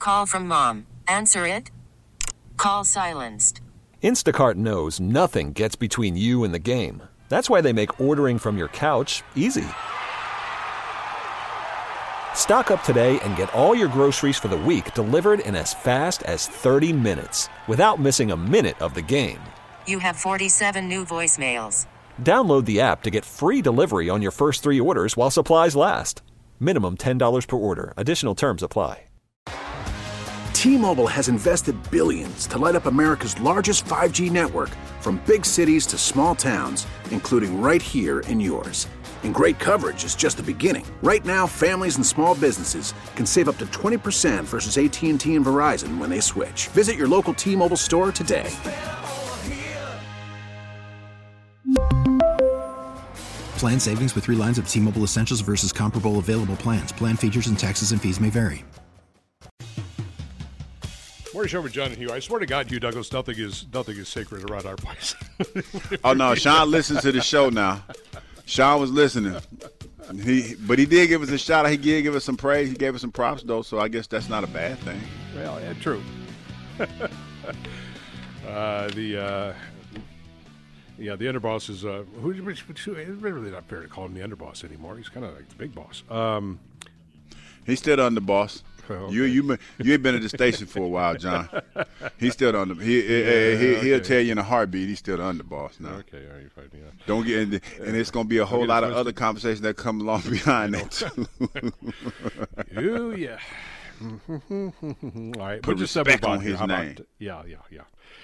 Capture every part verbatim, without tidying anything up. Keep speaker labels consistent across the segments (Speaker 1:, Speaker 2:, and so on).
Speaker 1: Call from mom. Answer it. Call silenced.
Speaker 2: Instacart knows nothing gets between you and the game. That's why they make ordering from your couch easy. Stock up today and get all your groceries for the week delivered in as fast as thirty minutes without missing a minute of the game.
Speaker 1: You have forty-seven new voicemails.
Speaker 2: Download the app to get free delivery on your first three orders while supplies last. Minimum ten dollars per order. Additional terms apply.
Speaker 3: T-Mobile has invested billions to light up America's largest five G network, from big cities to small towns, including right here in yours. And great coverage is just the beginning. Right now, families and small businesses can save up to twenty percent versus A T and T and Verizon when they switch. Visit your local T-Mobile store today.
Speaker 4: Plan savings with three lines of T-Mobile Essentials versus comparable available plans. Plan features and taxes and fees may vary.
Speaker 5: Morning Show with John and Hugh. I swear to God, Hugh Douglas, nothing is nothing is sacred around our place.
Speaker 6: Oh no, Sean listens to the show now. Sean was listening. He, but he did give us a shout out. He did give us some praise. He gave us some props though, so I guess that's not a bad thing.
Speaker 5: Well, yeah, true. uh, the uh, yeah, the underboss is uh, who? Which, which, who it's really not fair to call him the underboss anymore. He's kind of like the big boss. Um,
Speaker 6: He's still the underboss.
Speaker 5: Okay.
Speaker 6: You you you ain't been at the station for a while, John. He's still the under. He, yeah, he, he he'll tell you in a heartbeat. He's still the underboss now.
Speaker 5: Okay, all right, fine, yeah.
Speaker 6: Don't get in the, and it's gonna be a whole lot of other conversations that come along behind that too.
Speaker 5: Ooh yeah. All right,
Speaker 6: put respect on his name.
Speaker 5: Yeah, yeah, yeah.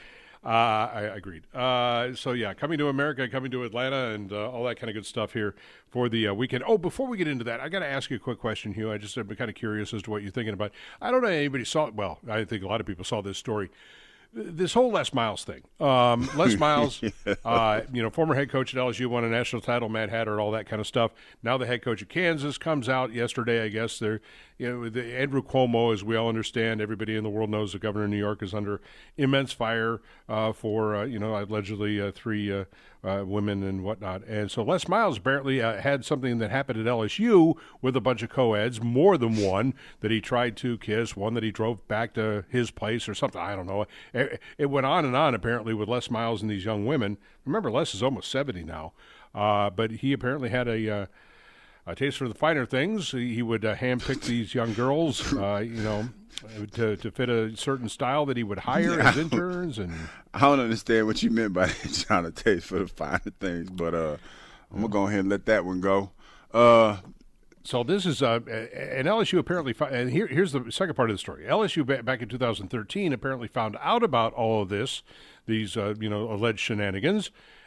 Speaker 5: Uh, I agreed. Uh, so, yeah, coming to America, coming to Atlanta, and uh, all that kind of good stuff here for the uh, weekend. Oh, before we get into that, I got to ask you a quick question, Hugh. I just am kind of curious as to what you're thinking about. I don't know if anybody saw it. Well, I think a lot of people saw this story. This whole Les Miles thing. Um, Les Miles, yeah. uh, you know, former head coach at L S U, won a national title, Mad Hatter, all that kind of stuff. Now the head coach at Kansas comes out yesterday, I guess. They're, you know, the, Andrew Cuomo, as we all understand, everybody in the world knows the governor of New York is under immense fire uh, for, uh, you know, allegedly uh, three uh, uh, women and whatnot. And so Les Miles apparently uh, had something that happened at L S U with a bunch of co-eds, more than one, that he tried to kiss, one that he drove back to his place or something. I don't know. It went on and on, apparently, with Les Miles and these young women. Remember, Les is almost seventy now. Uh, but he apparently had a, uh, a taste for the finer things. He, he would uh, handpick these young girls, uh, you know, to, to fit a certain style that he would hire as interns. And
Speaker 6: I don't understand what you meant by that, John, a taste for the finer things. But uh, I'm going to go ahead and let that one go. Uh
Speaker 5: So this is, uh, and L S U apparently, and here, here's the second part of the story. L S U back in two thousand thirteen apparently found out about all of this, these, uh, you know, alleged shenanigans.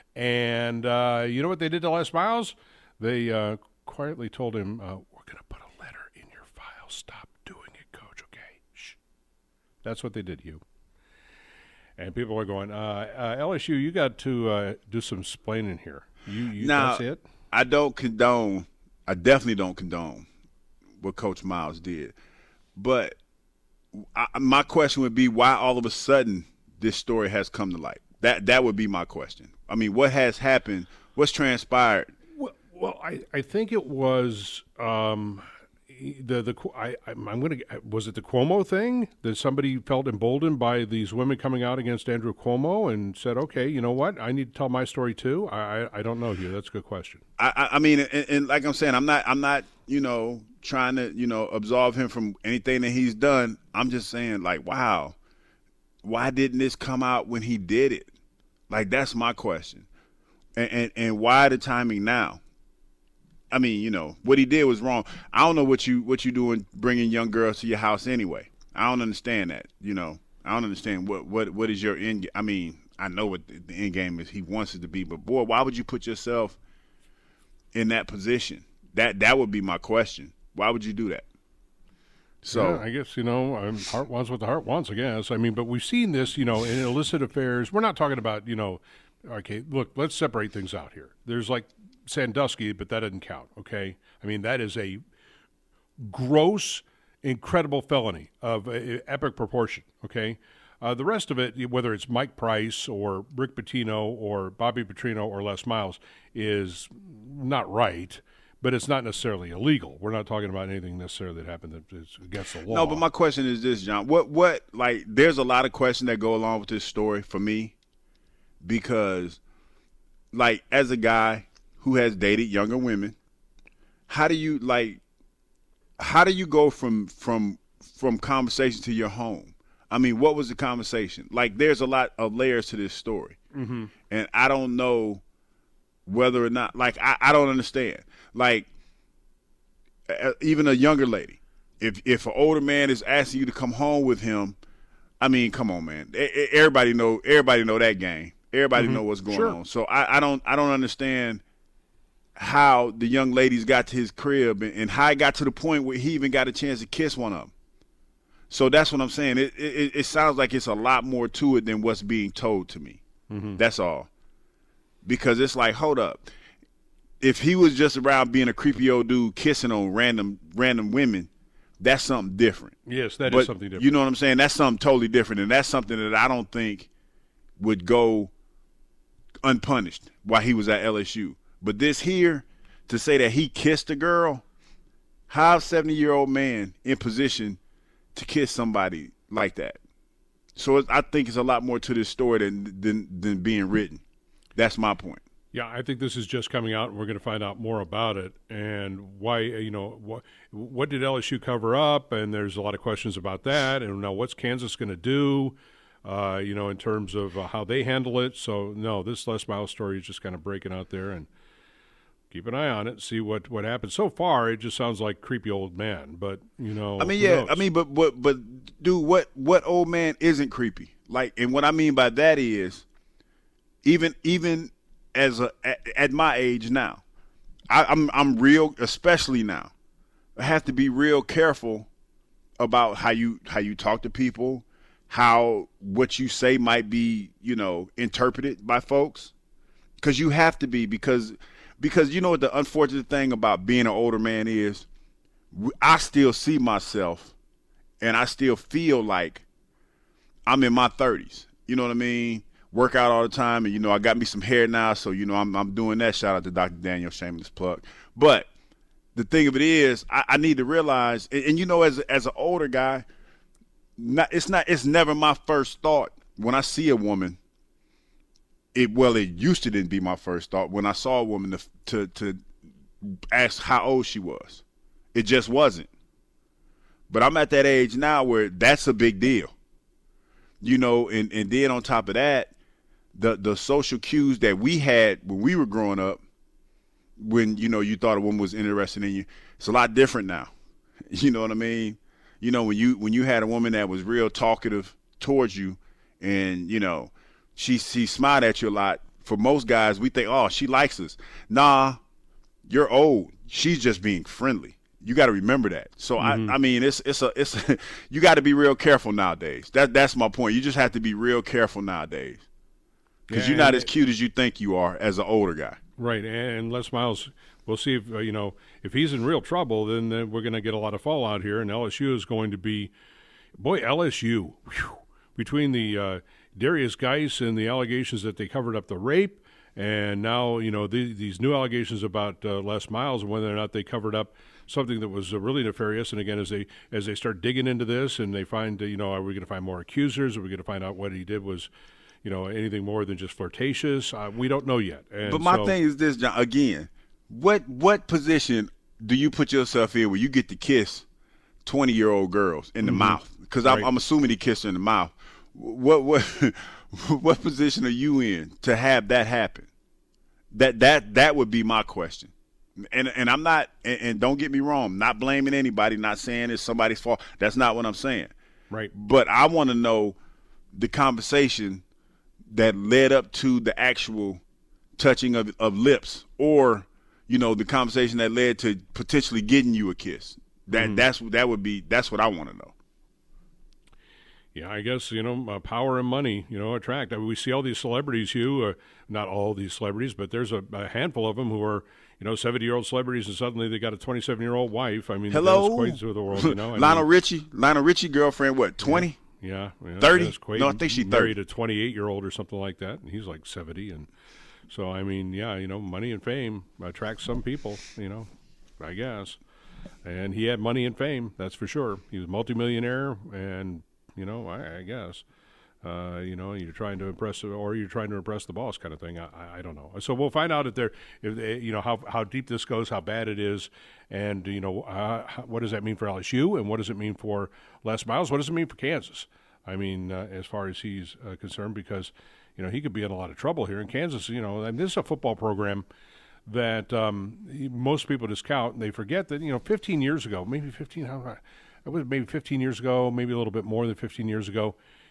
Speaker 5: And uh, you know what they did to Les Miles? They uh, quietly told him, uh, we're going to put a letter in your file. Stop doing it, coach, okay? Shh. That's what they did to you. And people are going, uh, uh, L S U, you got to uh, do some splaining here. You, you
Speaker 6: now,
Speaker 5: that's it?
Speaker 6: I don't condone. I definitely don't condone what Coach Miles did. But I, my question would be why all of a sudden this story has come to light. That that would be my question. I mean, what has happened? What's transpired?
Speaker 5: Well, well I, I think it was um, the the I I'm going to was it the Cuomo thing that somebody felt emboldened by these women coming out against Andrew Cuomo and said, okay, you know what, I need to tell my story too. I I, I don't know, Hugh. That's a good question.
Speaker 6: I I mean, and, and like I'm saying, I'm not I'm not you know trying to you know absolve him from anything that he's done. I'm just saying, like, wow, why didn't this come out when he did it? Like, that's my question. And and, and why the timing now? I mean, you know, what he did was wrong. I don't know what you what you doing bringing young girls to your house anyway. I don't understand that. You know, I don't understand what what what is your end. I mean, I know what the, the end game is. He wants it to be, but boy, why would you put yourself in that position? That that would be my question. Why would you do that? So
Speaker 5: yeah, I guess, you know, um, heart wants what the heart wants, I guess. I mean, but we've seen this, you know, in illicit affairs. We're not talking about, you know, okay, look, let's separate things out here. There's like Sandusky, but that doesn't count, okay? I mean, that is a gross, incredible felony of uh, epic proportion, okay? Uh, the rest of it, whether it's Mike Price or Rick Pitino or Bobby Petrino or Les Miles, is not right. but it's not necessarily illegal. We're not talking about anything necessarily that happened that is against the law.
Speaker 6: No, but my question is this, John. What, what, like, there's a lot of questions that go along with this story for me because, like, as a guy who has dated younger women, how do you, like, how do you go from from from conversation to your home? I mean, what was the conversation? Like, there's a lot of layers to this story.
Speaker 5: Mm-hmm.
Speaker 6: And I don't know whether or not, like, I, I don't understand. Like, uh, even a younger lady, if if an older man is asking you to come home with him, I mean, come on, man. Everybody know everybody know that game. Everybody mm-hmm. know what's going
Speaker 5: sure.
Speaker 6: on. So I, I don't I don't understand how the young ladies got to his crib and, and how it got to the point where he even got a chance to kiss one of them. So that's what I'm saying. It, it it sounds like it's a lot more to it than what's being told to me. Mm-hmm. That's all. Because it's like, hold up. If he was just around being a creepy old dude kissing on random random women, that's something different.
Speaker 5: Yes, that
Speaker 6: but,
Speaker 5: is something different.
Speaker 6: You know what I'm saying? That's something totally different, and that's something that I don't think would go unpunished while he was at L S U. But this here, to say that he kissed a girl, how a seventy-year-old man in position to kiss somebody like that? So I think it's a lot more to this story than than, than being written. That's my point.
Speaker 5: Yeah, I think this is just coming out, and we're going to find out more about it and why, you know, what, what did L S U cover up? And there's a lot of questions about that. And now what's Kansas going to do, uh, you know, in terms of uh, how they handle it? So, no, this Les Miles story is just kind of breaking out there, and keep an eye on it, see what, what happens. So far, it just sounds like creepy old man, but, you know.
Speaker 6: I mean, yeah, I mean, but, but, but dude, what, what old man isn't creepy? Like, and what I mean by that is, even, even as a, at, at my age now, I, I'm, I'm real, especially now, I have to be real careful about how you, how you talk to people, how what you say might be, you know, interpreted by folks. Cause you have to be, because Because you know what the unfortunate thing about being an older man is? I still see myself, and I still feel like I'm in my thirties. You know what I mean? Work out all the time, and, you know, I got me some hair now, so, you know, I'm, I'm doing that. Shout out to Doctor Daniel, shameless plug. But the thing of it is, I, I need to realize, and, and you know, as as an older guy, not, it's not, it's never my first thought when I see a woman. It, well, it used to didn't be my first thought when I saw a woman to, to to ask how old she was. It just wasn't. But I'm at that age now where that's a big deal. You know, and, and then on top of that, the the social cues that we had when we were growing up, when, you know, you thought a woman was interested in you, it's a lot different now. You know what I mean? You know, when you when you had a woman that was real talkative towards you, and, you know, She she smiled at you a lot. For most guys, we think, oh, she likes us. Nah, you're old. She's just being friendly. You got to remember that. So mm-hmm. I I mean, it's it's a it's a, you got to be real careful nowadays. That that's my point. You just have to be real careful nowadays, because yeah, you're not as cute as you think you are as an older guy.
Speaker 5: Right, and Les Miles, we'll see if uh, you know if he's in real trouble, then uh, we're going to get a lot of fallout here, and L S U is going to be, boy, L S U whew, between the. Uh, Darius Geis and the allegations that they covered up the rape, and now, you know, the, these new allegations about uh, Les Miles and whether or not they covered up something that was uh, really nefarious. And again, as they as they start digging into this and they find, uh, you know, are we going to find more accusers? Are we going to find out what he did was, you know, anything more than just flirtatious? Uh, we don't know yet. And
Speaker 6: but my
Speaker 5: so,
Speaker 6: thing is this, John, again, what what position do you put yourself in where you get to kiss twenty-year-old girls in the mm-hmm. mouth? Because I'm, right. I'm assuming he kissed her in the mouth. What what what position are you in to have that happen? That that that would be my question. And and I'm not, and, and don't get me wrong, I'm not blaming anybody, not saying it's somebody's fault. That's not what I'm saying.
Speaker 5: Right.
Speaker 6: But I want to know the conversation that led up to the actual touching of of lips, or, you know, the conversation that led to potentially getting you a kiss. That mm-hmm. that's that would be that's what I want to know.
Speaker 5: Yeah, I guess, you know, uh, power and money, you know, attract. I mean, we see all these celebrities, Hugh, uh, not all these celebrities, but there's a, a handful of them who are, you know, seventy-year-old celebrities, and suddenly they got a twenty-seven-year-old wife. I mean,
Speaker 6: hello,
Speaker 5: Dennis Quaid's of the world, you know. I
Speaker 6: Lionel
Speaker 5: mean,
Speaker 6: Richie, Lionel Richie girlfriend, what, twenty?
Speaker 5: Yeah. yeah
Speaker 6: thirty?
Speaker 5: Quaid
Speaker 6: No, I think she's thirty.
Speaker 5: Married a twenty-eight-year-old or something like that, and he's like seventy. And so, I mean, yeah, you know, money and fame attracts some people, you know. I guess. And he had money and fame, that's for sure. He was a multimillionaire, and, you know, I, I guess. Uh, you know, you're trying to impress, or you're trying to impress the boss, kind of thing. I, I don't know. So we'll find out if they're, if they, you know, how how deep this goes, how bad it is, and you know, uh, what does that mean for L S U, and what does it mean for Les Miles? What does it mean for Kansas? I mean, uh, as far as he's uh, concerned, because you know he could be in a lot of trouble here in Kansas. You know, and this is a football program that um, most people discount, and they forget that you know, fifteen years ago, maybe fifteen, how it was maybe fifteen years ago, maybe a little bit more than fifteen years ago.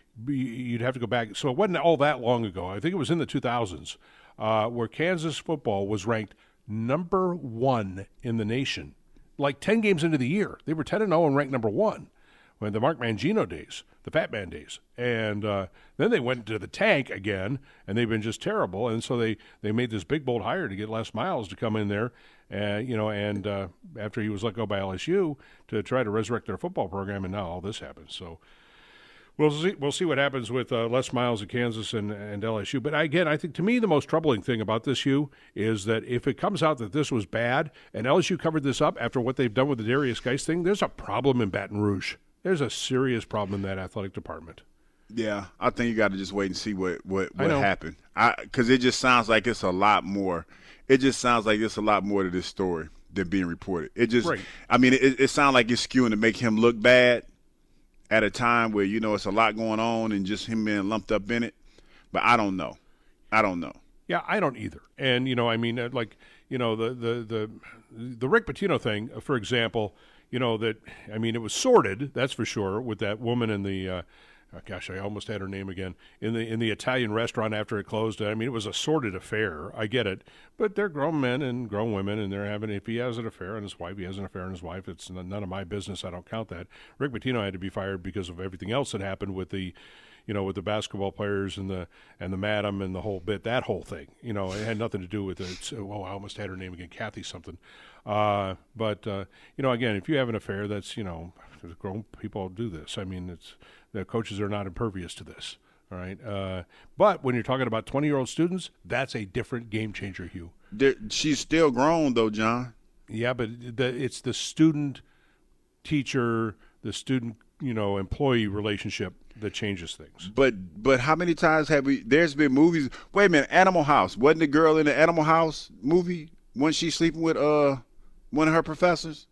Speaker 5: You'd have to go back. So it wasn't all that long ago. I think it was in the two thousands uh, where Kansas football was ranked number one in the nation. Like ten games into the year, they were ten and oh and ranked number one. When the Mark Mangino days, the Fat Man days, and uh, then they went to the tank again, and they've been just terrible. And so they, they made this big bold hire to get Les Miles to come in there, uh, you know, and uh, after he was let go by L S U to try to resurrect their football program, and now all this happens. So. We'll see. We'll see what happens with uh, Les Miles at Kansas and, and L S U. But again, I think to me the most troubling thing about this, Hugh, is that if it comes out that this was bad and L S U covered this up after what they've done with the Darius Geis thing, there's a problem in Baton Rouge. There's a serious problem in that athletic department.
Speaker 6: Yeah, I think you got to just wait and see what what, what happened. Because it just sounds like it's a lot more. It just sounds like it's a lot more to this story than being reported. It just, right. I mean, it, it sounds like it's skewing to make him look bad at a time where, you know, it's a lot going on and just him being lumped up in it. But I don't know. I don't know.
Speaker 5: Yeah, I don't either. And, you know, I mean, like, you know, the the the, the Rick Pitino thing, for example, you know, that, I mean, it was sordid, that's for sure, with that woman in the, uh, oh gosh, I almost had her name again, in the in the Italian restaurant after it closed. I mean, it was a sordid affair. I get it. But they're grown men and grown women, and they're having, if he has an affair on his wife, he has an affair on his wife. It's none of my business. I don't count that. Rick Pitino had to be fired because of everything else that happened with the, you know, with the basketball players and the and the madam and the whole bit, that whole thing. You know, it had nothing to do with it. Oh, I almost had her name again, Kathy something. Uh, but, uh, you know, again, if you have an affair, that's, you know, grown people do this. I mean, it's the coaches are not impervious to this. All right. Uh, but when you're talking about twenty-year-old students, that's a different game changer, Hugh.
Speaker 6: There, she's still grown, though, John.
Speaker 5: Yeah, but the, it's the student-teacher, the student, you know, employee relationship that changes things.
Speaker 6: But but how many times have we – there's been movies – wait a minute, Animal House. Wasn't the girl in the Animal House movie? Wasn't she sleeping with uh one of her professors?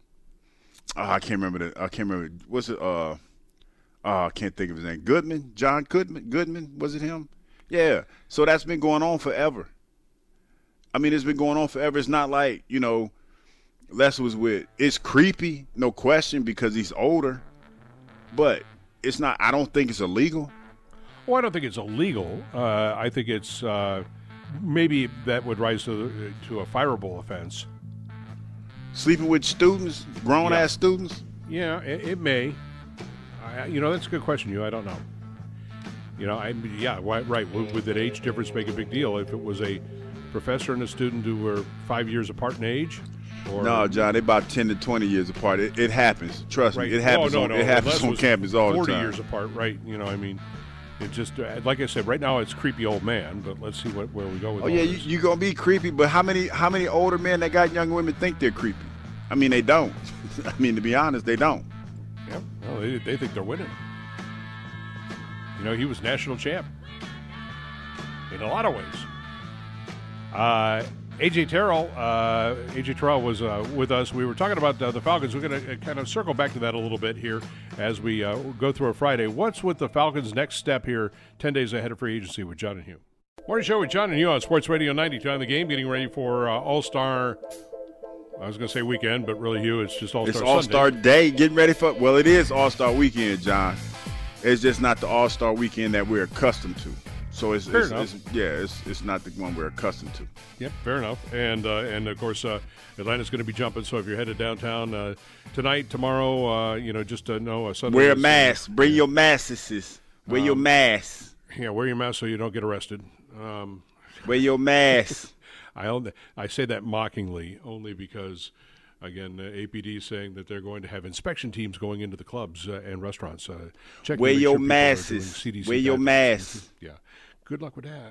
Speaker 6: Oh, I can't remember the – I can't remember. What's it – uh. Uh, I can't think of his name. Goodman? John Goodman? Goodman? Was it him? Yeah. So that's been going on forever. I mean, it's been going on forever. It's not like, you know, Les was with. It's creepy, no question, because he's older. But it's not, I don't think it's illegal.
Speaker 5: Well, I don't think it's illegal. Uh, I think it's uh, maybe that would rise to, to a fireable offense.
Speaker 6: Sleeping with students, grown-ass yeah. students?
Speaker 5: Yeah, it, it may. I, you know, that's a good question, you. I don't know. You know, I yeah, why, right. Would, would that age difference make a big deal if it was a professor and a student who were five years apart in age? Or,
Speaker 6: no, John, they're about ten to twenty years apart. It, it happens. Trust
Speaker 5: right.
Speaker 6: me, it happens.
Speaker 5: Oh, no,
Speaker 6: on,
Speaker 5: no.
Speaker 6: It happens on campus all the time.
Speaker 5: Forty years apart, right? You know, I mean, it just like I said. Right now, it's creepy old man. But let's see what, where we go with.
Speaker 6: Oh
Speaker 5: all
Speaker 6: yeah,
Speaker 5: this.
Speaker 6: you, you're gonna be creepy. But how many how many older men that got young women think they're creepy? I mean, they don't. I mean, to be honest, they don't.
Speaker 5: Yeah, well, they, they think they're winning. You know, he was national champ in a lot of ways. Uh, A J Terrell, uh, A J Terrell was uh, with us. We were talking about uh, the Falcons. We're going to uh, kind of circle back to that a little bit here as we uh, go through a Friday. What's with the Falcons' next step here, ten days ahead of free agency with John and Hugh? Morning show with John and Hugh on Sports Radio ninety-two on the game, getting ready for uh, All-Star. I was going to say weekend, but really, Hugh, it's just All-Star Sunday.
Speaker 6: It's All-Star Day, getting ready for. Well, it is All-Star Weekend, John. It's just not the All-Star Weekend that we're accustomed to. So it's,
Speaker 5: fair
Speaker 6: it's,
Speaker 5: enough.
Speaker 6: it's yeah, it's it's not the one we're accustomed to.
Speaker 5: Yep, fair enough. And uh, and of course, uh, Atlanta's going to be jumping. So if you're headed downtown uh, tonight, tomorrow, uh, you know, just uh, know a Sunday.
Speaker 6: Wear a mask. Bring your masks. Wear um, your mask.
Speaker 5: Yeah, wear your mask so you don't get arrested. Um,
Speaker 6: wear your mask.
Speaker 5: I only, I say that mockingly only because. Again, uh, A P D saying that they're going to have inspection teams going into the clubs uh, and restaurants. Uh,
Speaker 6: Wear your masks. Wear your masks.
Speaker 5: Yeah. Good luck with that.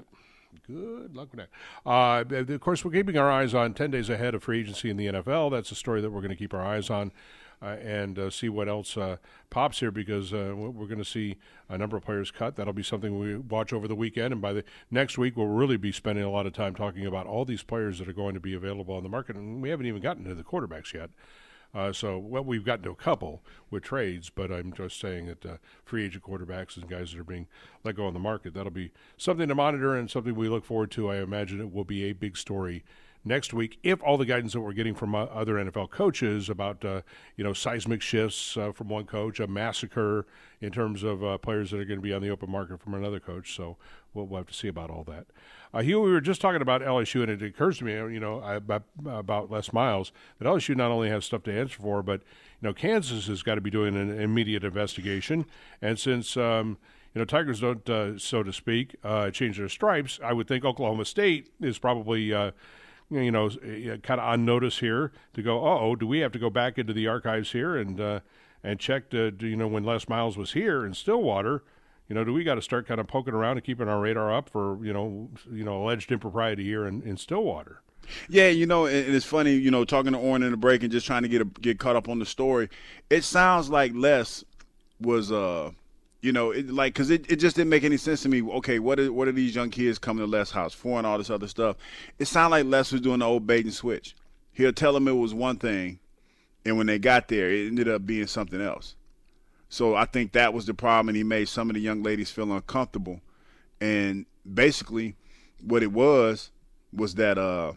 Speaker 5: Good luck with that. Uh, of course, we're keeping our eyes on ten days ahead of free agency in the N F L. That's a story that we're going to keep our eyes on uh, and uh, see what else uh, pops here, because uh, we're going to see a number of players cut. That'll be something we watch over the weekend, and by the next week we'll really be spending a lot of time talking about all these players that are going to be available on the market, and we haven't even gotten to the quarterbacks yet. Uh, so, well, we've gotten to a couple with trades, but I'm just saying that uh, free agent quarterbacks and guys that are being let go on the market, that'll be something to monitor and something we look forward to. I imagine it will be a big story next week if all the guidance that we're getting from uh, other N F L coaches about, uh, you know, seismic shifts uh, from one coach, a massacre in terms of uh, players that are going to be on the open market from another coach. So we'll, we'll have to see about all that. Uh, Hugh, we were just talking about L S U, and it occurs to me, you know, about, about Les Miles, that L S U not only has stuff to answer for, but, you know, Kansas has got to be doing an immediate investigation. And since, um, you know, Tigers don't, uh, so to speak, uh, change their stripes, I would think Oklahoma State is probably, uh, you know, kind of on notice here to go, uh-oh, do we have to go back into the archives here and uh, and check, to, you know, when Les Miles was here in Stillwater, you know, do we got to start kind of poking around and keeping our radar up for, you know, you know, alleged impropriety here in, in Stillwater?
Speaker 6: Yeah, you know, and it's funny, you know, talking to Oren in the break and just trying to get a, get caught up on the story. It sounds like Les was, uh, you know, it, like, because it, it just didn't make any sense to me. Okay, what are, what are these young kids coming to Les' house for and all this other stuff? It sounded like Les was doing the old bait and switch. He'll tell them it was one thing, and when they got there, it ended up being something else. So I think that was the problem, and he made some of the young ladies feel uncomfortable. And basically what it was was that, uh,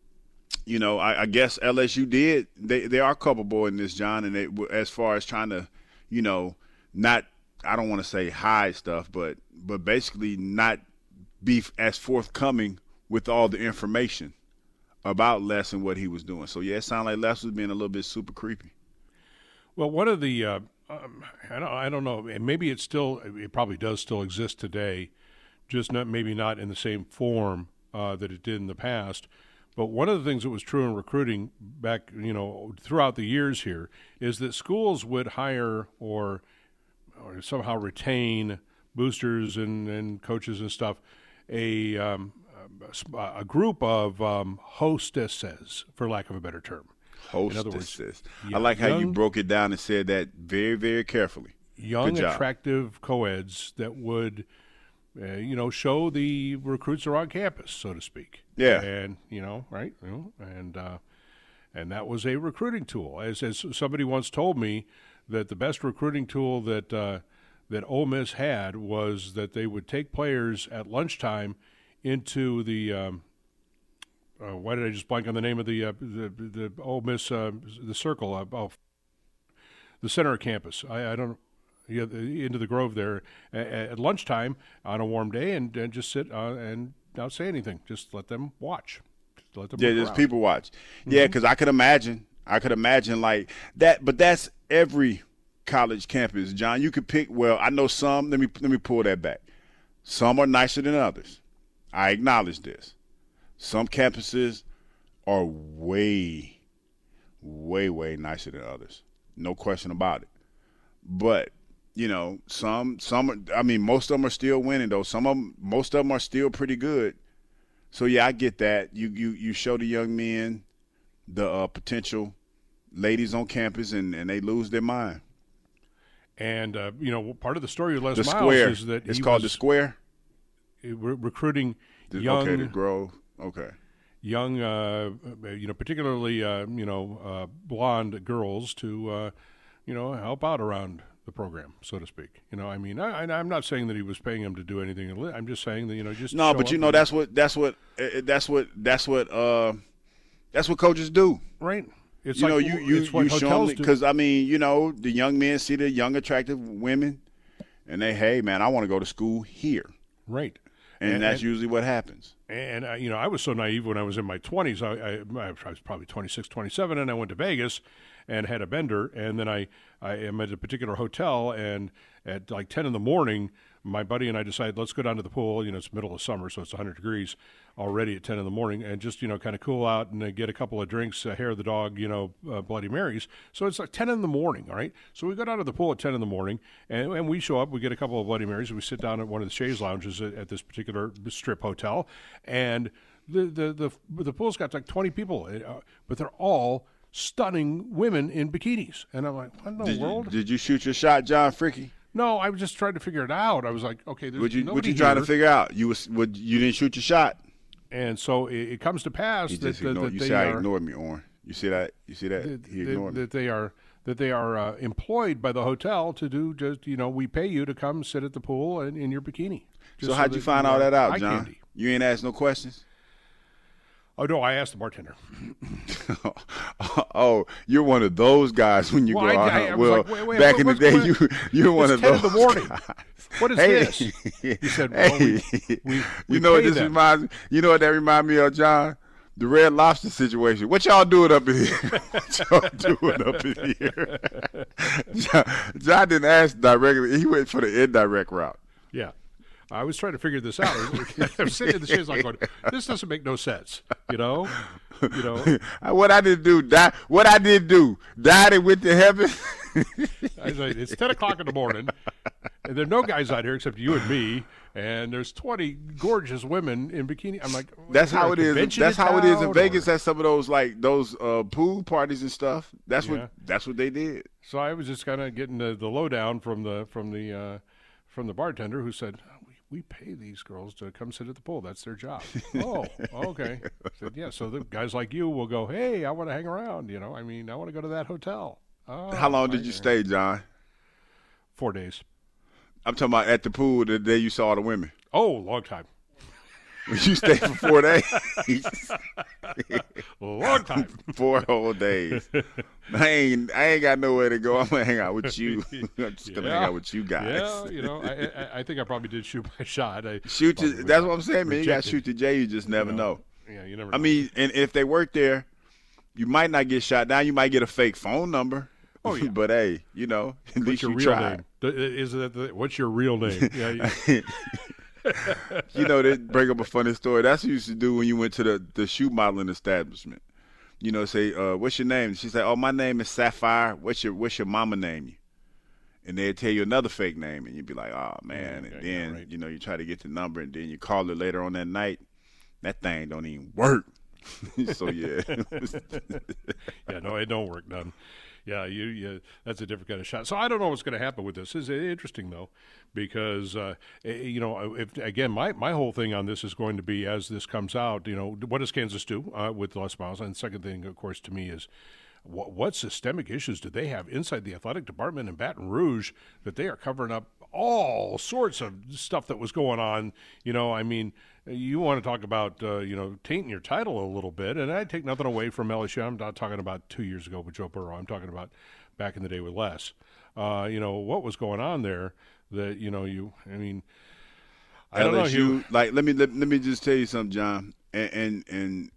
Speaker 6: you know, I, I guess L S U did. They they are culpable in this, John, and they, as far as trying to, you know, not, I don't want to say hide stuff, but but basically not be as forthcoming with all the information about Les and what he was doing. So, yeah, it sounded like Les was being a little bit super creepy.
Speaker 5: Well, one of the uh, – Um, I don't. I don't know. Maybe it still. It probably does still exist today, just not maybe not in the same form uh, that it did in the past. But one of the things that was true in recruiting back, you know, throughout the years here, is that schools would hire or or somehow retain boosters and, and coaches and stuff, a um, a group of um, hostesses, for lack of a better term.
Speaker 6: Hostesses.
Speaker 5: In other words,
Speaker 6: I like how
Speaker 5: young,
Speaker 6: you broke it down and said that very, very carefully.
Speaker 5: Young, attractive co-eds that would, uh, you know, show the recruits are on campus, so to speak.
Speaker 6: Yeah.
Speaker 5: And, you know, right? You know, and uh, and that was a recruiting tool. As, as somebody once told me, that the best recruiting tool that uh, that Ole Miss had was that they would take players at lunchtime into the um, – Uh, why did I just blank on the name of the uh, the, the Ole Miss uh, the circle? Uh, oh, the center of campus. I, I don't. Yeah, the, into the Grove there at, at lunchtime on a warm day, and, and just sit uh, and not say anything. Just let them watch. Just let them.
Speaker 6: Yeah, just people watch. Mm-hmm. Yeah, because I could imagine. I could imagine like that. But that's every college campus, John. You could pick. Well, I know some. Let me let me pull that back. Some are nicer than others. I acknowledge this. Some campuses are way, way, way nicer than others. No question about it. But, you know, some, some, I mean, most of them are still winning, though. Some of them, most of them are still pretty good. So, yeah, I get that. You you, you show the young men the uh, potential ladies on campus, and, and they lose their mind.
Speaker 5: And, uh, you know, part of the story of Les
Speaker 6: the
Speaker 5: Miles
Speaker 6: square.
Speaker 5: is that
Speaker 6: it's
Speaker 5: he
Speaker 6: called
Speaker 5: was
Speaker 6: the Square?
Speaker 5: Re- recruiting
Speaker 6: the,
Speaker 5: young
Speaker 6: – Okay, the Grove. Okay.
Speaker 5: Young, uh, you know, particularly, uh, you know, uh, blonde girls to, uh, you know, help out around the program, so to speak. You know, I mean, I, I'm not saying that he was paying them to do anything. I'm just saying that, you know, just
Speaker 6: no. But you know, that's what that's what that's what that's what uh, that's what coaches do,
Speaker 5: right? It's
Speaker 6: you
Speaker 5: like,
Speaker 6: know, you you
Speaker 5: it's what
Speaker 6: you show
Speaker 5: hotels
Speaker 6: them because I mean, you know, the young men see the young attractive women, and they, hey, man, I want to go to school here,
Speaker 5: right?
Speaker 6: And, and that's and, usually what happens.
Speaker 5: And, uh, you know, I was so naive when I was in my twenties. I, I, I was probably twenty-six, twenty-seven, and I went to Vegas and had a bender. And then I, I am at a particular hotel, and at like ten in the morning, my buddy and I decided let's go down to the pool. You know, it's middle of summer, so it's one hundred degrees already at ten in the morning, and just, you know, kind of cool out and uh, get a couple of drinks, uh, hair of the dog, you know, uh, Bloody Marys. So it's like ten in the morning, all right? So we go down to the pool at ten in the morning, and, and we show up, we get a couple of Bloody Marys, and we sit down at one of the chaise lounges at, at this particular strip hotel, and the, the, the, the pool's got like twenty people, uh, but they're all stunning women in bikinis. And I'm like, what in the
Speaker 6: did
Speaker 5: world?
Speaker 6: You, did you shoot your shot, John Fricky?
Speaker 5: No, I was just trying to figure it out. I was like, okay, there's
Speaker 6: What you
Speaker 5: nobody
Speaker 6: what you trying to
Speaker 5: here.
Speaker 6: figure out? You was would you didn't shoot your shot?
Speaker 5: And so it, it comes to pass
Speaker 6: He
Speaker 5: that,
Speaker 6: just
Speaker 5: that,
Speaker 6: ignored,
Speaker 5: that
Speaker 6: you
Speaker 5: they
Speaker 6: see how he
Speaker 5: are
Speaker 6: ignored me, Orrin. You see that? You see that?
Speaker 5: that,
Speaker 6: He ignored
Speaker 5: that,
Speaker 6: me.
Speaker 5: that they are that they are uh, employed by the hotel to do just, you know, we pay you to come sit at the pool in, in your bikini. Just
Speaker 6: So how'd you
Speaker 5: that
Speaker 6: find
Speaker 5: you
Speaker 6: all
Speaker 5: are
Speaker 6: that out,
Speaker 5: eye
Speaker 6: John?
Speaker 5: candy.
Speaker 6: You ain't asked no questions?
Speaker 5: Oh no, I asked the bartender.
Speaker 6: Oh, you're one of those guys when you
Speaker 5: Well,
Speaker 6: go
Speaker 5: I-
Speaker 6: out.
Speaker 5: I- I was
Speaker 6: well,
Speaker 5: like, wait, wait,
Speaker 6: back
Speaker 5: what-
Speaker 6: in the
Speaker 5: what's
Speaker 6: day,
Speaker 5: going-
Speaker 6: you you're one
Speaker 5: It's
Speaker 6: of
Speaker 5: ten
Speaker 6: those
Speaker 5: in the morning.
Speaker 6: guys.
Speaker 5: What is
Speaker 6: Hey.
Speaker 5: this? He said, well, we, we, we
Speaker 6: you know what
Speaker 5: pay
Speaker 6: this
Speaker 5: them.
Speaker 6: reminds me? You know what that reminds me of, John? The Red Lobster situation. What y'all doing up in here? What y'all doing up in here? John, John didn't ask directly. He went for the indirect route.
Speaker 5: Yeah. I was trying to figure this out. I'm sitting in the chaise like going, this doesn't make no sense. You know? You know?
Speaker 6: What I did do, die, what I did do, died and went to heaven.
Speaker 5: I was like, it's ten o'clock in the morning, and there are no guys out here except you and me, and there's twenty gorgeous women in bikini. I'm like,
Speaker 6: That's
Speaker 5: is there
Speaker 6: how
Speaker 5: a
Speaker 6: it is.
Speaker 5: convention
Speaker 6: That's
Speaker 5: in
Speaker 6: how it is in
Speaker 5: town,
Speaker 6: Vegas
Speaker 5: or-
Speaker 6: at some of those like those uh, pool parties and stuff. That's
Speaker 5: Yeah.
Speaker 6: what that's what they did.
Speaker 5: So I was just kind of getting the, the lowdown from the from the uh, from the bartender who said, we, we pay these girls to come sit at the pool. That's their job. Oh, okay. I said, yeah, so the guys like you will go, hey, I want to hang around. You know, I mean, I want to go to that hotel. Oh,
Speaker 6: How long did you
Speaker 5: okay.
Speaker 6: stay, John?
Speaker 5: Four days.
Speaker 6: I'm talking about at the pool the day you saw the women.
Speaker 5: Oh, long time.
Speaker 6: You stayed for four days.
Speaker 5: Long time.
Speaker 6: Four whole days. I ain't I ain't got nowhere to go. I'm gonna hang out with you. I'm just gonna hang
Speaker 5: Yeah.
Speaker 6: out with you guys.
Speaker 5: Yeah, you know, I, I, I think I probably did shoot my shot. I
Speaker 6: Shoot
Speaker 5: probably
Speaker 6: your,
Speaker 5: was
Speaker 6: that's what I'm saying, man. You got to
Speaker 5: rejected,
Speaker 6: shoot the J. You just never
Speaker 5: you
Speaker 6: know.
Speaker 5: Yeah, you never.
Speaker 6: I
Speaker 5: know.
Speaker 6: mean, and if they work there, you might not get shot down. You might get a fake phone number.
Speaker 5: Oh, yeah.
Speaker 6: But hey, you know, at
Speaker 5: what's
Speaker 6: least
Speaker 5: your
Speaker 6: you
Speaker 5: real
Speaker 6: tried.
Speaker 5: name? Th- Is that the, what's your real name? Yeah, you,
Speaker 6: You know, they bring up a funny story. That's what you used to do when you went to the, the shoe modeling establishment. You know, say, uh, what's your name? She said, oh, my name is Sapphire. What's your what's your mama name you? And they'd tell you another fake name, and you'd be like, oh, man.
Speaker 5: Yeah,
Speaker 6: and
Speaker 5: yeah,
Speaker 6: then,
Speaker 5: right.
Speaker 6: you know, you try to get the number, and then you call her later on that night. That thing don't even work. So, yeah.
Speaker 5: yeah, no, it don't work none. Yeah, you, you that's a different kind of shot. So I don't know what's going to happen with this. It's interesting though, because uh, eh, you know, if again, my, my whole thing on this is going to be as this comes out. You know, what does Kansas do uh, with Les Miles? And second thing, of course, to me is what, what systemic issues do they have inside the athletic department in Baton Rouge that they are covering up all sorts of stuff that was going on. You know, I mean, you want to talk about, uh, you know, tainting your title a little bit, and I take nothing away from L S U. I'm not talking about two years ago with Joe Burrow. I'm talking about back in the day with Les. Uh, you know, what was going on there that, you know, you, I mean, I don't
Speaker 6: L S U,
Speaker 5: know. Hugh.
Speaker 6: like, let me let, let me just tell you something, John. And, and, and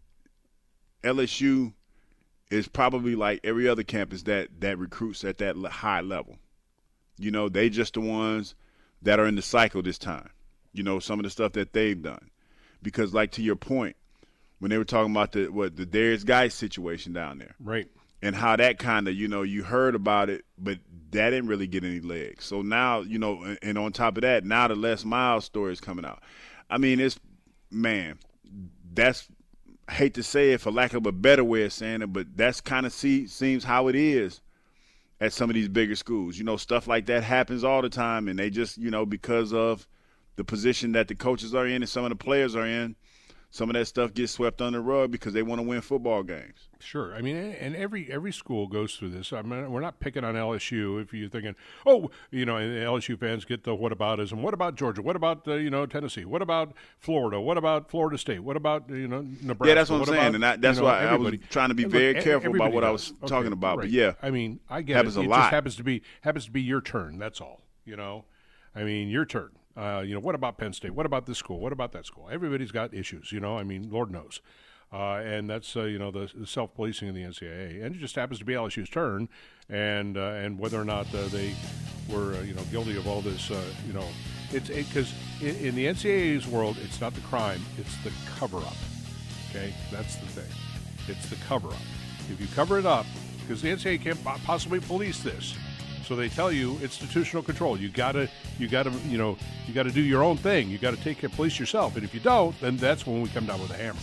Speaker 6: L S U is probably like every other campus that, that recruits at that high level. You know, they just the ones that are in the cycle this time. You know, some of the stuff that they've done. Because, like, to your point, when they were talking about the what the Darius Guy situation down there.
Speaker 5: Right.
Speaker 6: And how that kind of, you know, you heard about it, but that didn't really get any legs. So now, you know, and, and on top of that, now the Les Miles story is coming out. I mean, it's, man, that's, I hate to say it for lack of a better way of saying it, but that's kind of see, seems how it is at some of these bigger schools. You know, stuff like that happens all the time, and they just, you know, because of the position that the coaches are in and some of the players are in, some of that stuff gets swept under the rug because they want to win football games.
Speaker 5: Sure. I mean, and every every school goes through this. I mean, we're not picking on L S U. If you're thinking, oh, you know, and L S U fans get the whataboutism. What about Georgia? What about, uh, you know, Tennessee? What about Florida? What about Florida State? What about, you know, Nebraska?
Speaker 6: Yeah, that's what I'm
Speaker 5: what
Speaker 6: saying,
Speaker 5: about,
Speaker 6: and that, that's
Speaker 5: you know,
Speaker 6: why I was
Speaker 5: everybody?
Speaker 6: trying to be
Speaker 5: And
Speaker 6: very
Speaker 5: look,
Speaker 6: careful about
Speaker 5: everybody
Speaker 6: what I
Speaker 5: does.
Speaker 6: was
Speaker 5: Okay,
Speaker 6: talking about.
Speaker 5: right.
Speaker 6: But yeah,
Speaker 5: I mean, I get
Speaker 6: happens
Speaker 5: it.
Speaker 6: a
Speaker 5: It
Speaker 6: lot.
Speaker 5: just happens to be happens to be your turn. That's all. You know, I mean, your turn. Uh, you know, what about Penn State? What about this school? What about that school? Everybody's got issues. You know, I mean, Lord knows. Uh, and that's, uh, you know, the, the self-policing in the N C double A. And it just happens to be L S U's turn. And uh, and whether or not uh, they were, uh, you know, guilty of all this, uh, you know, It's because it, in, in the N C double A's world, it's not the crime; it's the cover-up. Okay, that's the thing. It's the cover-up. If you cover it up, because the N C double A can't possibly police this, so they tell you institutional control. You gotta, you gotta, you know, you gotta do your own thing. You gotta take care, police yourself. And if you don't, then that's when we come down with a hammer.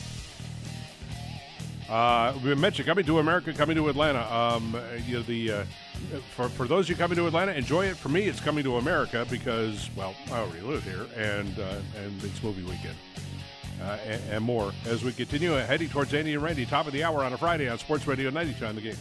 Speaker 5: Uh, we mentioned coming to America, coming to Atlanta. Um, you know, the uh, for for those of you coming to Atlanta, enjoy it. For me, it's coming to America because, well, I already live here, and uh, and it's movie weekend, uh, and, and more as we continue heading towards Andy and Randy, top of the hour on a Friday on Sports Radio ninety-two on the Game.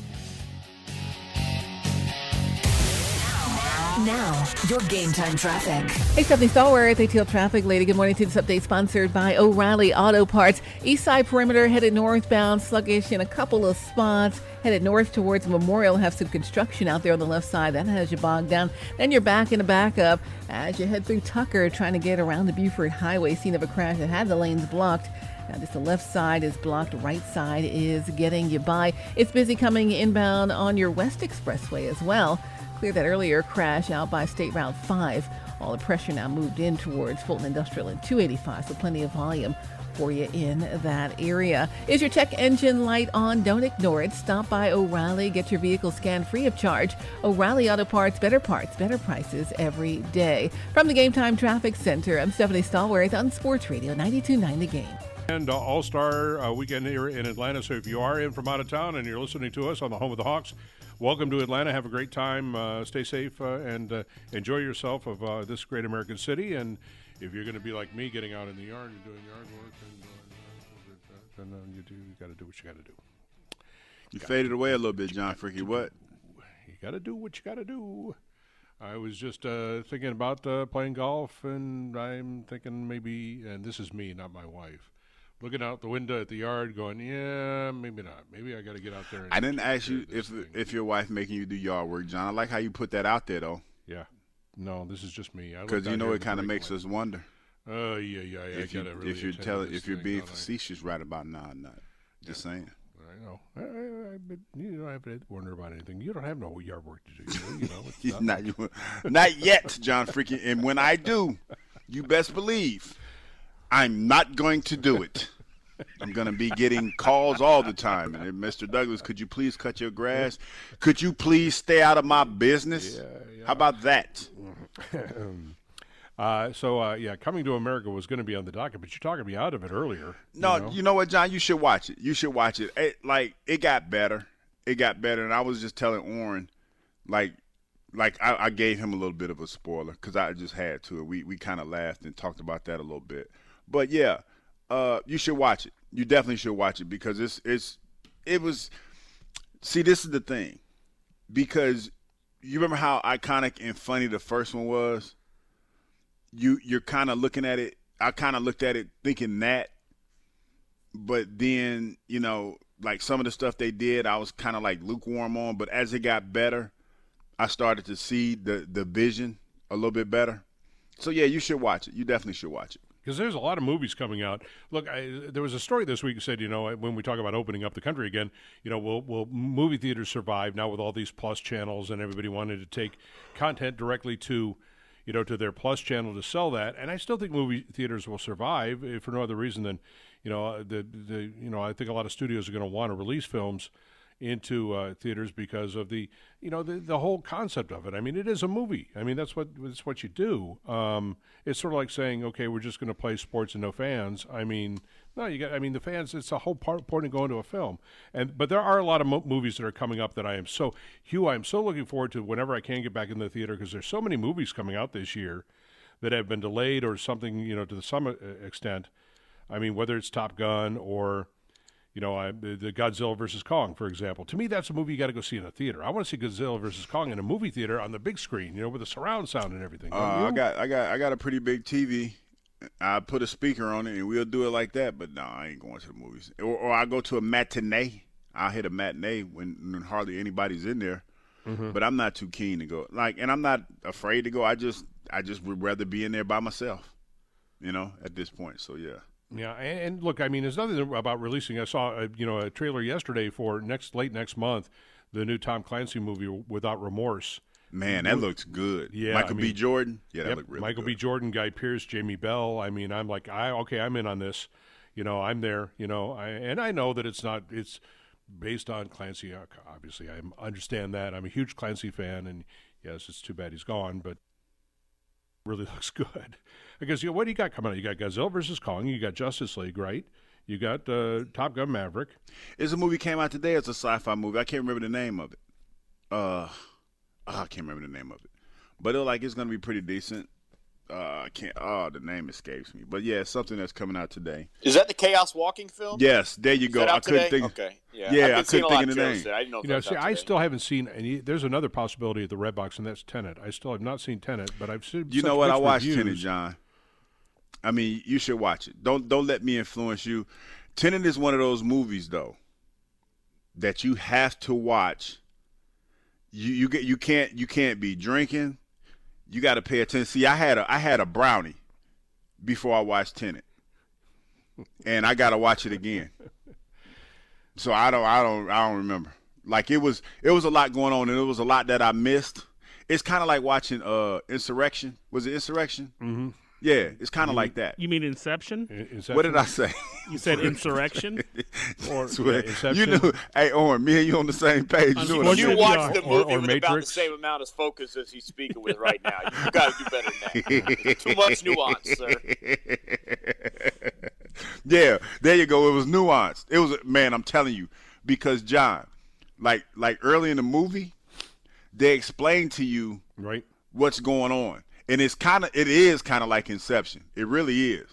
Speaker 7: Now, your Game Time traffic.
Speaker 8: Hey, Stephanie Stallworth, A T L Traffic Lady. Good morning to this update sponsored by O'Reilly Auto Parts. East Side Perimeter headed northbound, sluggish in a couple of spots. Headed north towards Memorial, have some construction out there on the left side. That has you bogged down. Then you're back in a backup as you head through Tucker, trying to get around the Buford Highway. Scene of a crash that had the lanes blocked. Now, just the left side is blocked. Right side is getting you by. It's busy coming inbound on your West Expressway as well. Cleared that earlier crash out by State Route five. All the pressure now moved in towards Fulton Industrial and two eighty-five, so plenty of volume for you in that area. Is your check engine light on? Don't ignore it. Stop by O'Reilly. Get your vehicle scanned free of charge. O'Reilly Auto Parts, better parts, better prices every day. From the Game Time Traffic Center, I'm Stephanie Stallworth on Sports Radio ninety-two point nine The Game.
Speaker 5: And uh, All-Star uh, weekend here in Atlanta. So if you are in from out of town and you're listening to us on the home of the Hawks, welcome to Atlanta. Have a great time. Uh, stay safe uh, and uh, enjoy yourself of uh, this great American city. And if you're going to be like me, getting out in the yard and doing yard work, and, uh, then you do, you got to do what you got to do.
Speaker 6: You, you faded away a little bit, John Fricky. What?
Speaker 5: You got to do what you got to do. I was just uh, thinking about uh, playing golf, and I'm thinking maybe, and this is me, not my wife, looking out the window at the yard going, yeah, maybe not. Maybe I got to get out there. And
Speaker 6: I didn't ask you if thing. if your wife making you do yard work, John. I like how you put that out there, though.
Speaker 5: Yeah. No, this is just me.
Speaker 6: Because, you know, it kind of makes us wonder.
Speaker 5: Oh, uh, yeah, yeah.
Speaker 6: If,
Speaker 5: I
Speaker 6: you,
Speaker 5: really
Speaker 6: if you're, telling, if you're being facetious
Speaker 5: I?
Speaker 6: right about now, I'm not. Just yeah. saying.
Speaker 5: I know. I, I, I, but you don't have to wonder about anything. You don't have no yard work to do. You know, it's not,
Speaker 6: not, you, not yet, John Freaking. And when I do, you best believe I'm not going to do it. I'm going to be getting calls all the time. And Mister Douglas, could you please cut your grass? Could you please stay out of my business?
Speaker 5: Yeah, yeah.
Speaker 6: How about that?
Speaker 5: Uh, so, uh, yeah, Coming to America was going to be on the docket, but you talked me out of it earlier.
Speaker 6: No,
Speaker 5: you know?
Speaker 6: you know what, John? You should watch it. You should watch it. it. Like, it got better. It got better. And I was just telling Orrin, like, like I, I gave him a little bit of a spoiler because I just had to. We we kind of laughed and talked about that a little bit. But, yeah, uh, you should watch it. You definitely should watch it because it's it's it was – see, this is the thing. Because you remember how iconic and funny the first one was? You, you're kind of looking at it. I kind of looked at it thinking that. But then, you know, like some of the stuff they did, I was kind of like lukewarm on. But as it got better, I started to see the, the vision a little bit better. So, yeah, you should watch it. You definitely should watch it.
Speaker 5: Because there's a lot of movies coming out. Look, I, there was a story this week that said, you know, when we talk about opening up the country again, you know, will will movie theaters survive now with all these plus channels and everybody wanted to take content directly to, you know, to their plus channel to sell that. And I still think movie theaters will survive if for no other reason than, you know, the the you know, I think a lot of studios are going to want to release films into uh, theaters because of the, you know, the the whole concept of it. I mean, it is a movie. I mean, that's what that's what you do. Um, it's sort of like saying, okay, we're just going to play sports and no fans. I mean, no, you got. I mean, the fans. It's a whole part point of going to a film. And but there are a lot of mo- movies that are coming up that I am so Hugh. I am so looking forward to whenever I can get back in the theater because there's so many movies coming out this year that have been delayed or something. You know, to some extent. I mean, whether it's Top Gun or, you know, I, the Godzilla versus Kong, for example. To me, that's a movie you got to go see in a theater. I want to see Godzilla versus Kong in a movie theater on the big screen, you know, with the surround sound and everything.
Speaker 6: Uh, I got, I got, I got a pretty big T V. I put a speaker on it, and we'll do it like that. But no, I ain't going to the movies. Or, or I go to a matinee. I'll hit a matinee when, when hardly anybody's in there. Mm-hmm. But I'm not too keen to go. Like, and I'm not afraid to go. I just, I just would rather be in there by myself. You know, at this point. So yeah.
Speaker 5: Yeah, and, and look, I mean, there's nothing about releasing. I saw, a, you know, a trailer yesterday for next late next month, the new Tom Clancy movie, Without Remorse.
Speaker 6: Man, that looks good.
Speaker 5: Yeah,
Speaker 6: Michael
Speaker 5: I mean,
Speaker 6: B. Jordan. Yeah, that
Speaker 5: yep,
Speaker 6: looked really
Speaker 5: Michael
Speaker 6: good.
Speaker 5: B. Jordan, Guy Pearce, Jamie Bell. I mean, I'm like, I okay, I'm in on this. You know, I'm there. You know, I, and I know that it's not. It's based on Clancy. Obviously, I understand that. I'm a huge Clancy fan, and yes, it's too bad he's gone, but it really looks good. Because you know, what do you got coming out? You got Godzilla versus Kong. You got Justice League, right? You got uh, Top Gun Maverick.
Speaker 6: It's a movie came out today. It's a sci-fi movie. I can't remember the name of it. Uh, oh, I can't remember the name of it, but it like it's gonna be pretty decent. Uh, I can't. Oh, the name escapes me. But yeah, it's something that's coming out today.
Speaker 9: Is that the Chaos Walking film?
Speaker 6: Yes, there you
Speaker 9: Is
Speaker 6: go.
Speaker 9: that out
Speaker 6: I couldn't
Speaker 9: today?
Speaker 6: think.
Speaker 9: Okay, yeah,
Speaker 6: yeah,
Speaker 9: I've been
Speaker 6: I
Speaker 9: seeing
Speaker 6: couldn't
Speaker 9: a lot
Speaker 6: think of the
Speaker 9: of trailers
Speaker 6: name.
Speaker 9: there. I didn't know. If
Speaker 5: You
Speaker 9: that
Speaker 5: know,
Speaker 9: was
Speaker 5: see,
Speaker 9: out
Speaker 5: I
Speaker 9: today.
Speaker 5: still haven't seen any. There's another possibility at the Redbox, and that's Tenet. I still have not seen Tenet, but I've seen.
Speaker 6: You
Speaker 5: such
Speaker 6: know what? I
Speaker 5: mixed
Speaker 6: watched
Speaker 5: reviews.
Speaker 6: Tenet, John. I mean, you should watch it. Don't don't let me influence you. Tenet is one of those movies, though, that you have to watch. You you get you can't you can't be drinking. You got to pay attention. See, I had a I had a brownie before I watched Tenet, and I got to watch it again. So I don't I don't I don't remember. Like it was it was a lot going on, and it was a lot that I missed. It's kind of like watching uh Insurrection. Was it Insurrection?
Speaker 5: Mm-hmm.
Speaker 6: Yeah, it's kind of like that.
Speaker 10: You mean Inception?
Speaker 5: Inception?
Speaker 6: What did I say?
Speaker 10: You said Insurrection?
Speaker 5: Or
Speaker 6: Swear.
Speaker 5: yeah, Inception?
Speaker 6: You knew, hey, Owen, me and you on the same page. You know what I'm
Speaker 9: You
Speaker 6: saying?
Speaker 9: watch the
Speaker 5: Or-
Speaker 9: movie
Speaker 5: or
Speaker 9: with about the
Speaker 5: Matrix.
Speaker 9: same amount of focus as he's speaking with right now. You got to do better than that. Too much nuance, sir.
Speaker 6: Yeah, there you go. It was nuanced. It was, man, I'm telling you, because John, like like early in the movie, they explain to you
Speaker 5: right
Speaker 6: what's going on, and it's kind of it is kind of like Inception. It really is.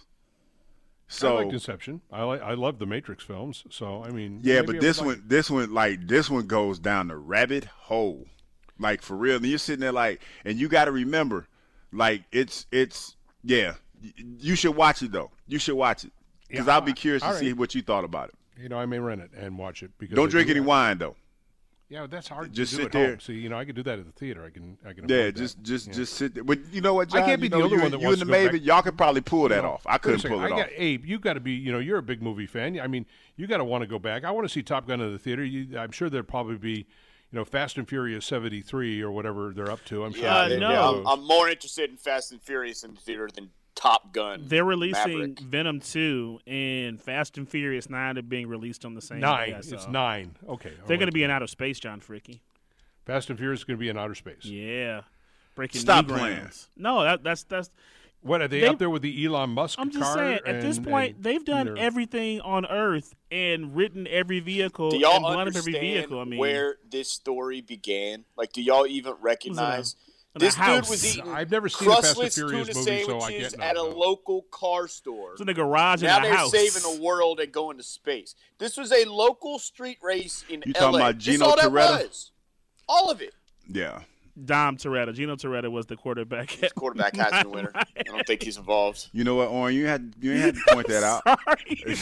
Speaker 6: So
Speaker 5: I liked Inception. I like I love the Matrix films. So I mean,
Speaker 6: yeah,
Speaker 5: maybe
Speaker 6: but
Speaker 5: I
Speaker 6: this
Speaker 5: would like
Speaker 6: one, this one, like this one goes down the rabbit hole, like for real. And you're sitting there like, and you got to remember, like it's it's yeah, y- you should watch it though. You should watch it because
Speaker 5: Yeah,
Speaker 6: I'll be curious to
Speaker 5: all
Speaker 6: see
Speaker 5: right.
Speaker 6: what you thought about it.
Speaker 5: You know, I may rent it and watch it because
Speaker 6: Don't
Speaker 5: I
Speaker 6: drink
Speaker 5: do
Speaker 6: any
Speaker 5: that.
Speaker 6: wine though.
Speaker 5: Yeah, that's hard.
Speaker 6: Just
Speaker 5: to do
Speaker 6: sit
Speaker 5: at home.
Speaker 6: there.
Speaker 5: See, you know, I could do that at the theater. I can. I can.
Speaker 6: Yeah,
Speaker 5: avoid
Speaker 6: just
Speaker 5: that.
Speaker 6: just
Speaker 5: Yeah.
Speaker 6: just sit there. But you know what,
Speaker 5: I
Speaker 6: John?
Speaker 5: can't be
Speaker 6: you
Speaker 5: the
Speaker 6: know,
Speaker 5: only
Speaker 6: you,
Speaker 5: one that
Speaker 6: you
Speaker 5: wants
Speaker 6: and
Speaker 5: to
Speaker 6: the
Speaker 5: go
Speaker 6: Maven,
Speaker 5: back.
Speaker 6: y'all could probably pull that
Speaker 5: You know,
Speaker 6: off. I
Speaker 5: wait a
Speaker 6: couldn't
Speaker 5: second.
Speaker 6: pull it
Speaker 5: I
Speaker 6: off.
Speaker 5: got, Abe, you got to be. You know, you're a big movie fan. I mean, you got to want to go back. I want to see Top Gun at the theater. You, I'm sure there'll probably be, you know, Fast and Furious seventy-three or whatever they're up to. I'm sure.
Speaker 9: Yeah,
Speaker 10: Uh,
Speaker 9: they-
Speaker 10: no.
Speaker 9: yeah, I'm, I'm more interested in Fast and Furious in the theater than Top Gun.
Speaker 10: They're releasing
Speaker 9: Maverick.
Speaker 10: Venom two and Fast and Furious nine are being released on the same
Speaker 5: Nine.
Speaker 10: day. I saw.
Speaker 5: It's nine. Okay. all
Speaker 10: They're going
Speaker 5: right.
Speaker 10: to be in outer space, John Fricky.
Speaker 5: Fast and Furious is going to be in outer space.
Speaker 10: Yeah. Breaking
Speaker 6: Stop
Speaker 10: new
Speaker 6: playing.
Speaker 10: grounds. No, that, that's that's.
Speaker 5: What are they,
Speaker 10: They-
Speaker 5: up there with the Elon Musk
Speaker 10: I'm just
Speaker 5: car?
Speaker 10: saying. At this
Speaker 5: and-
Speaker 10: point,
Speaker 5: and
Speaker 10: they've done
Speaker 5: they're-
Speaker 10: everything on Earth and written every vehicle
Speaker 9: Do
Speaker 10: and
Speaker 9: y'all
Speaker 10: blown up every
Speaker 9: understand
Speaker 10: vehicle. I mean,
Speaker 9: where this story began? Like, do y'all even recognize?
Speaker 10: in a
Speaker 9: This dude
Speaker 10: house.
Speaker 9: was eating
Speaker 5: I've never seen a Fast and
Speaker 9: crustless
Speaker 5: Furious
Speaker 9: tuna
Speaker 5: movie, so I
Speaker 9: sandwiches
Speaker 5: can't know,
Speaker 9: at a
Speaker 5: no.
Speaker 9: local car store.
Speaker 10: it's in the garage
Speaker 9: Now
Speaker 10: in a
Speaker 9: they're
Speaker 10: house.
Speaker 9: saving the world and going to space. This was a local street race in
Speaker 6: You
Speaker 9: L A.
Speaker 6: talking about
Speaker 9: That's
Speaker 6: Gino
Speaker 9: all that
Speaker 6: Toretta?
Speaker 9: was. All of it.
Speaker 6: Yeah.
Speaker 10: Dom Toretto. Gino Toretto was the quarterback.
Speaker 9: He's quarterback Heisman winner. I don't think he's involved.
Speaker 6: You know what, Oren? You had you ain't had to point that out.
Speaker 10: Sorry.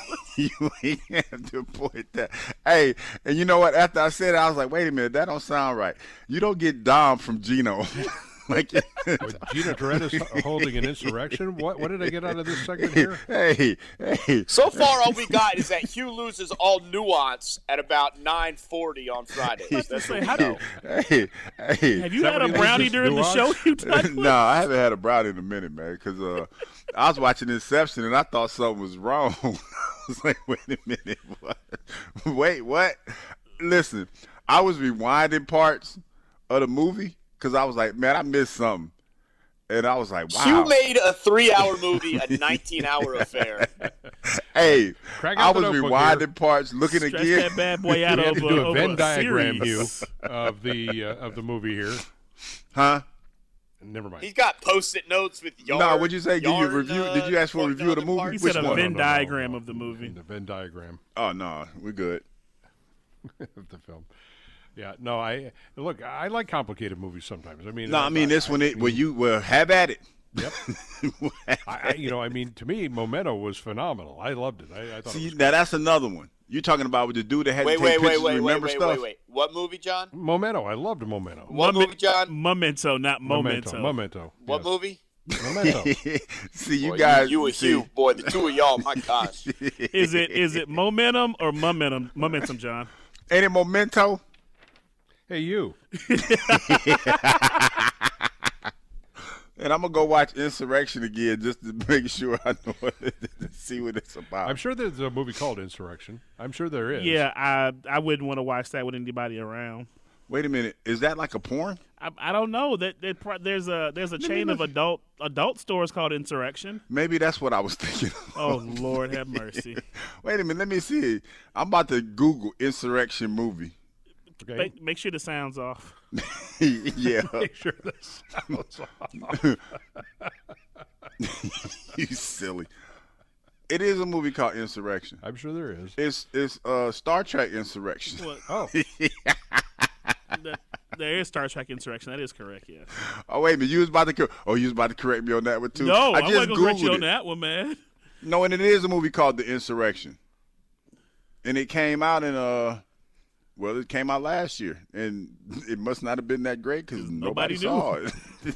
Speaker 6: You ain't have to point that. Hey, and you know what? After I said it, I was like, wait a minute, that don't sound right. You don't get Dom from Gino. like,
Speaker 5: With Gina Toretto's holding an insurrection? What What did I get out of this segment here?
Speaker 6: hey, hey.
Speaker 9: So far, all we got is that Hugh loses all nuance at about nine forty on Friday.
Speaker 10: Let's
Speaker 9: That's
Speaker 10: say,
Speaker 9: what we
Speaker 10: how
Speaker 9: know.
Speaker 10: do
Speaker 6: Hey, hey.
Speaker 10: have you
Speaker 5: that
Speaker 10: had
Speaker 5: what
Speaker 10: a
Speaker 5: he
Speaker 10: brownie
Speaker 5: loses
Speaker 10: during the show?
Speaker 5: nuance?
Speaker 10: You done?
Speaker 6: no, I haven't had a brownie in a minute, man, because uh, I was watching Inception and I thought something was wrong. I was like, wait a minute, what? Wait, what? Listen, I was rewinding parts of the movie because I was like, man, I missed something. And I was like, wow.
Speaker 9: Hugh made a three-hour movie a nineteen-hour affair.
Speaker 6: Hey,
Speaker 5: Crack
Speaker 6: I
Speaker 5: out the
Speaker 6: was
Speaker 5: notebook
Speaker 6: rewinding
Speaker 5: here.
Speaker 6: parts, looking
Speaker 10: Stretch
Speaker 6: again.
Speaker 10: that bad boy out
Speaker 5: We have
Speaker 10: of
Speaker 5: to do a
Speaker 10: over
Speaker 5: Venn diagram, Hugh,
Speaker 10: series.
Speaker 5: of the uh, of the movie here.
Speaker 6: Huh?
Speaker 5: Never mind.
Speaker 9: He's got post-it notes with yarn.
Speaker 6: No, what'd you say? Did you
Speaker 9: yarn,
Speaker 6: review?
Speaker 9: uh,
Speaker 6: Did you ask for a
Speaker 9: plugged
Speaker 6: review of the
Speaker 9: on
Speaker 6: movie?
Speaker 9: parts.
Speaker 10: He said
Speaker 6: Which
Speaker 10: a
Speaker 6: one?
Speaker 10: Venn
Speaker 5: No, no, no,
Speaker 10: diagram
Speaker 5: no.
Speaker 10: of the movie.
Speaker 5: The Venn diagram
Speaker 6: Oh no, we're good.
Speaker 5: of the film. Yeah, no, I look. I like complicated movies sometimes. I mean,
Speaker 6: No, I mean this one. It, well, you well have at it.
Speaker 5: Yep. I, I, you know, I mean, to me, Memento was phenomenal. I loved it. I, I thought
Speaker 6: See,
Speaker 5: it was
Speaker 6: now that's another one. You're talking about with the dude that had
Speaker 9: Wait,
Speaker 6: to
Speaker 9: wait,
Speaker 6: take
Speaker 9: wait,
Speaker 6: pictures
Speaker 9: wait,
Speaker 6: and
Speaker 9: wait,
Speaker 6: remember
Speaker 9: wait,
Speaker 6: stuff.
Speaker 9: wait, wait. What movie, John?
Speaker 5: Memento. I loved Memento.
Speaker 9: What movie, John?
Speaker 10: Memento, not Momento.
Speaker 5: Memento.
Speaker 9: What
Speaker 5: yes.
Speaker 9: movie?
Speaker 5: Memento.
Speaker 6: See, you
Speaker 9: Boy,
Speaker 6: guys.
Speaker 9: you, you and
Speaker 6: see,
Speaker 9: Hugh, boy, the two of y'all. My gosh.
Speaker 10: Is it is it momentum or momentum? Momentum, John.
Speaker 6: Ain't it Memento?
Speaker 5: Hey, you.
Speaker 6: And I'm going to go watch Insurrection again just to make sure I know what to see what it's about.
Speaker 5: I'm sure there's a movie called Insurrection. I'm sure there is.
Speaker 10: Yeah, I I wouldn't want to watch that with anybody around.
Speaker 6: Wait a minute. Is that like a porn?
Speaker 10: I, I don't know. That, that there's a there's a
Speaker 6: Let
Speaker 10: chain
Speaker 6: me
Speaker 10: of
Speaker 6: look.
Speaker 10: adult adult stores called Insurrection.
Speaker 6: Maybe that's what I was thinking of.
Speaker 10: Oh, Lord have mercy.
Speaker 6: Wait a minute. Let me see. I'm about to Google Insurrection movie.
Speaker 5: Okay.
Speaker 10: Make, make sure the sound's off.
Speaker 6: Yeah.
Speaker 5: Make sure the sound's off.
Speaker 6: You silly. It is a movie called Insurrection.
Speaker 5: I'm sure there is.
Speaker 6: It's it's uh, Star Trek Insurrection.
Speaker 10: What?
Speaker 5: Oh.
Speaker 10: That, there is Star Trek Insurrection. That is correct, yes.
Speaker 6: Oh, wait a minute. You was about to cor- oh, you was about to correct me on that one, too.
Speaker 10: No,
Speaker 6: I
Speaker 10: I'm
Speaker 6: just
Speaker 10: not going to correct you
Speaker 6: Googled
Speaker 10: on
Speaker 6: it.
Speaker 10: that one, man.
Speaker 6: No, and it is a movie called The Insurrection. And it came out in, uh, well, it came out last year. And it must not have been that great because nobody,
Speaker 10: nobody
Speaker 6: saw it.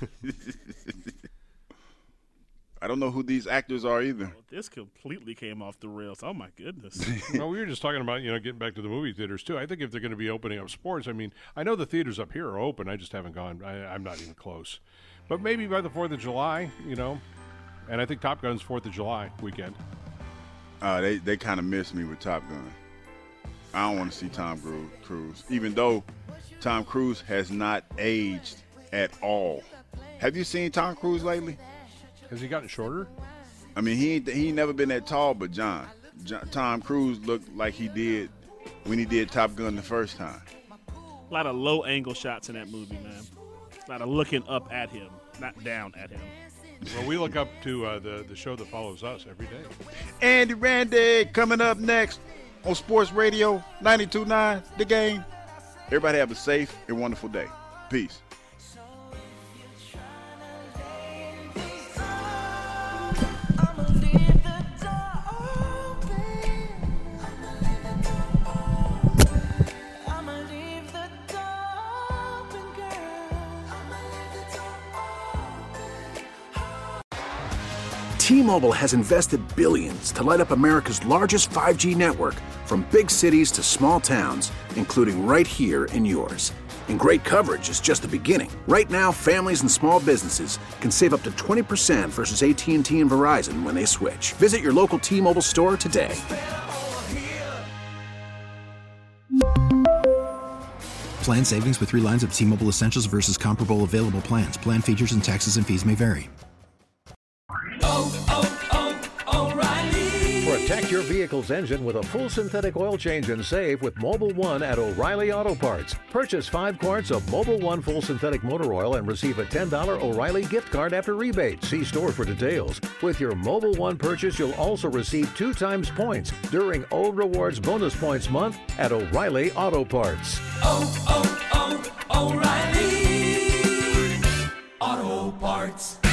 Speaker 6: I don't know who these actors are either.
Speaker 10: Well, this completely came off the rails. Oh, my goodness.
Speaker 5: Well, we were just talking about, you know, getting back to the movie theaters, too. I think if they're going to be opening up sports, I mean, I know the theaters up here are open. I just haven't gone. I, I'm not even close. But maybe by the fourth of July, you know, and I think Top Gun's fourth of July weekend.
Speaker 6: Uh, they they kind of missed me with Top Gun. I don't want to see Tom Cru- Cruise, even though Tom Cruise has not aged at all. Have you seen Tom Cruise lately?
Speaker 5: Has he gotten shorter?
Speaker 6: I mean, he ain't, he ain't never been that tall, but John, John, Tom Cruise looked like he did when he did Top Gun the first time.
Speaker 10: A lot of low-angle shots in that movie, man. A lot of looking up at him, not down at him.
Speaker 5: Well, we look up to uh, the, the show that follows us every day.
Speaker 6: Andy Randy coming up next on Sports Radio ninety-two point nine, The Game. Everybody have a safe and wonderful day. Peace.
Speaker 3: T-Mobile has invested billions to light up America's largest five G network, from big cities to small towns, including right here in yours. And great coverage is just the beginning. Right now, families and small businesses can save up to twenty percent versus A T and T and Verizon when they switch. Visit your local T-Mobile store today.
Speaker 4: Plan savings with three lines of T-Mobile Essentials versus comparable available plans. Plan features and taxes and fees may vary.
Speaker 11: Protect your vehicle's engine with a full synthetic oil change and save with Mobil one at O'Reilly Auto Parts. Purchase five quarts of Mobil one full synthetic motor oil and receive a ten dollars O'Reilly gift card after rebate. See store for details. With your Mobil one purchase, you'll also receive two times points during O Rewards Bonus Points Month at O'Reilly Auto Parts.
Speaker 12: Oh, oh, oh, O'Reilly Auto Parts.